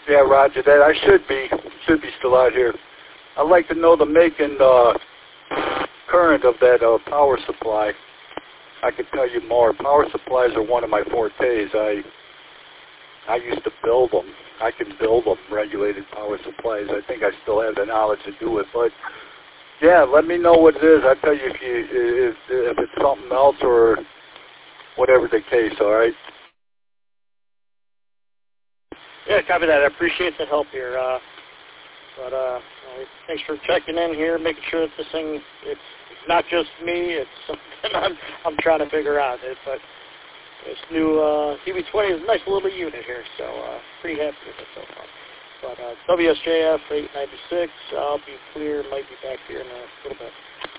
Yeah, roger that. I should be still out here. I'd like to know the make and current of that power supply. I could tell you more. Power supplies are one of my fortes. I used to build them. I can build them, regulated power supplies. I think I still have the knowledge to do it. But, yeah, let me know what it is. I'll tell you if it's something else or whatever the case, all right? Yeah, copy that. I appreciate the help here. Thanks for checking in here, making sure that this thing, it's not just me, it's something I'm trying to figure out. But this new CB20 is a nice little unit here, so pretty happy with it so far. But WSJF 896, I'll be clear, might be back here in a little bit.